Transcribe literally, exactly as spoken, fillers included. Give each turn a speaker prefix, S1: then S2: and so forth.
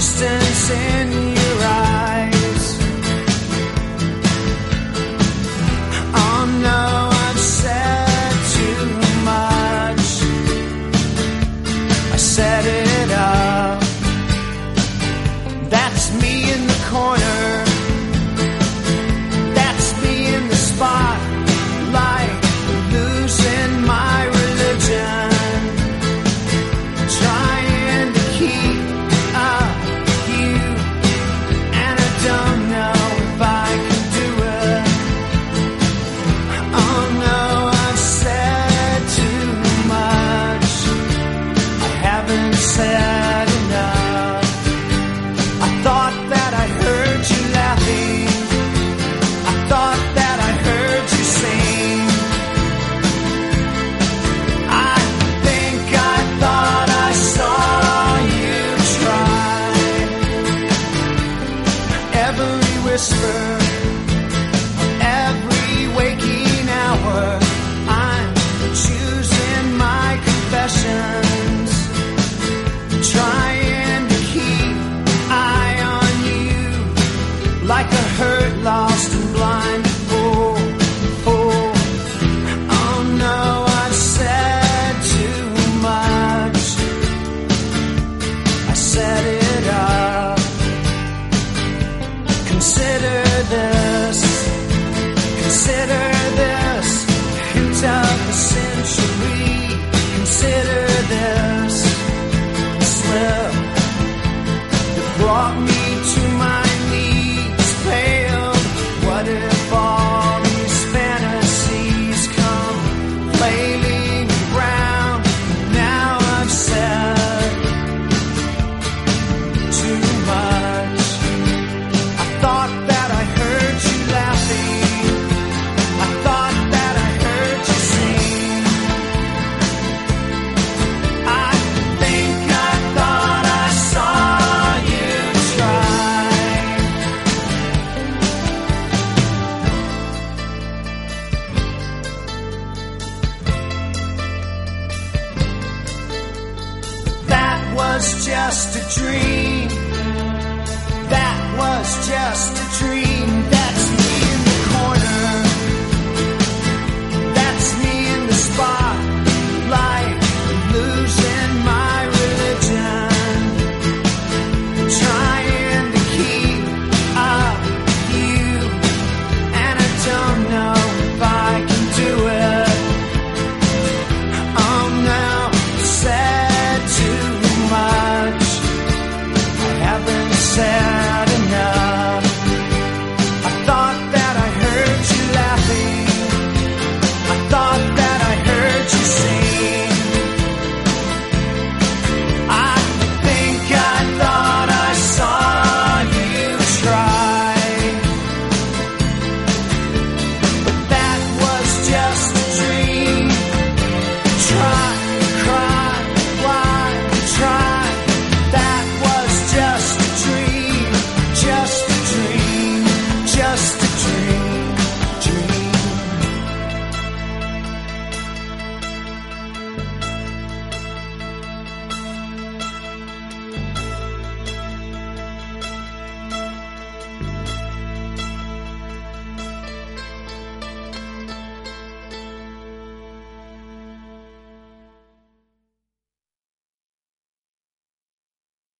S1: distance in your eyes. Oh no, I've said too much. I set it up. That's me in the corner. That's me in the spotlight, losing my religion, trying to keep up with you, and I don't know if I can do it. Oh no, I've said too much. I haven't said enough. I thought that I heard you laughing. I thought that I heard you sing. I think I thought I saw you try. Every whisper, every waking hour, I'm choosing my confessions, trying to keep eye on you, like a hurt, lost and blind fool. Oh, oh no, I've said too much. I set it up. Consider this, consider this, hint of the century. Consider this slip that brought me to my knees, pale. What if all these fantasies come flailing around? Now I've said too much. I thought that I heard you laughing. I thought that I heard you sing. I think I thought I saw you try. That was just a dream. That was just a dream. That's me in the corner. That's me in the spotlight, losing my religion, trying to keep up with you, and I don't know if I can do it. Oh no, said too much. I haven't said